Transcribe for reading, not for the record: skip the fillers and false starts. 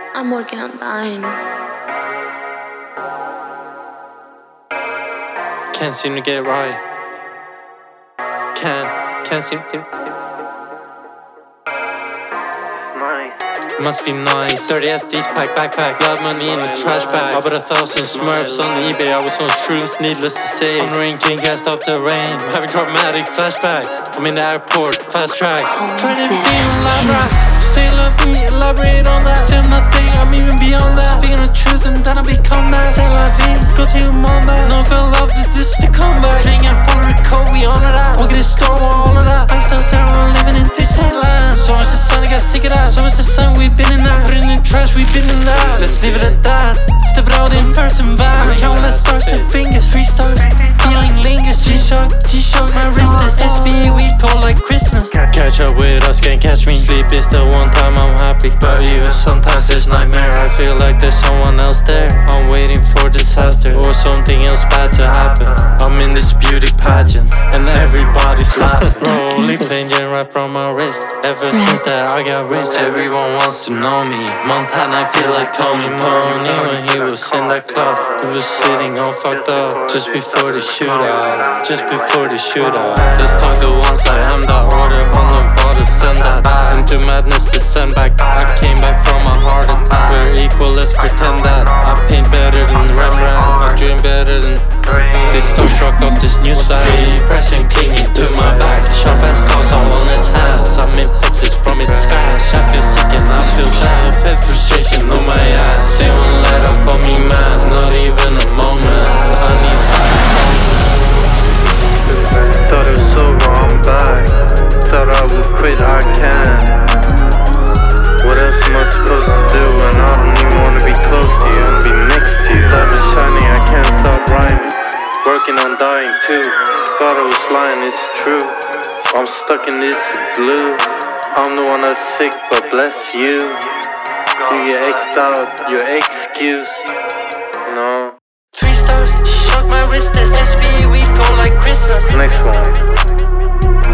I'm working on dying. Can't seem to get right. Can't seem to. Must be nice. 30 SDs packed backpack. Blood money in the trash bag. I bought 1,000 Smurfs on eBay. I was on shrooms, needless to say. On rain king, can't stop the rain. Having traumatic flashbacks. I'm in the airport, fast track. Trying to be on Labra. Say love me, elaborate on that. Say I'm nothing, I'm even beyond that. Speaking the truth and then I become that. Say la vie, go to your mom that. No feel love, this is the comeback. Playing and follow the code, we honor that. Walk in the store with all of that. Lifestyle terror, living in Disneyland. So much the sun, I got sick of that. So much the sun, we've been in that. Put it in the trash, we've been in that. Let's leave it at that. Step out in first and back. Countless stars, 2 fingers, 3 stars. Feeling lingers, G-Shock, my wrist is SB, we call like Christmas. Catch up with us, can't catch me. Sleep is the one time I'm happy. But even sometimes there's nightmare. I feel like there's someone else there. I'm waiting for disaster or something else bad to happen. I'm in this beauty pageant and everybody's laughing. Rolling plain Jane wrap on my wrist. Ever since that I got rich, everyone wants to know me. Montana, I feel like Tony Pony. When he was in that club, he was sitting all fucked up. Just before the shootout, just before the shootout. Let's talk the ones I am, the order on the bottle, send that into madness, descend back. I came back from a heart attack. We're equal, let's pretend that. I paint better than Rembrandt, I dream better than. They starstruck off this new style. Depression clinging to my back. Sharp as claws all on his hands. I'm infected from its scratch. I feel sick and I feel sad. I've had frustration on my ass. They won't let up on me, man. Not even a moment. I need something. Thought it was over, I'm back. Thought I would quit, I can't. What else am I supposed to do when I don't even wanna be close to you and be next to you? Light is shining, I can't stop rhyming. Working on dying too. Thought I was lying, it's true. I'm stuck in this glue. I'm the one that's sick, but bless you. You get X'd out, your excuse. No. 3 stars, shock my wrist, SB, we go like Christmas. Next one.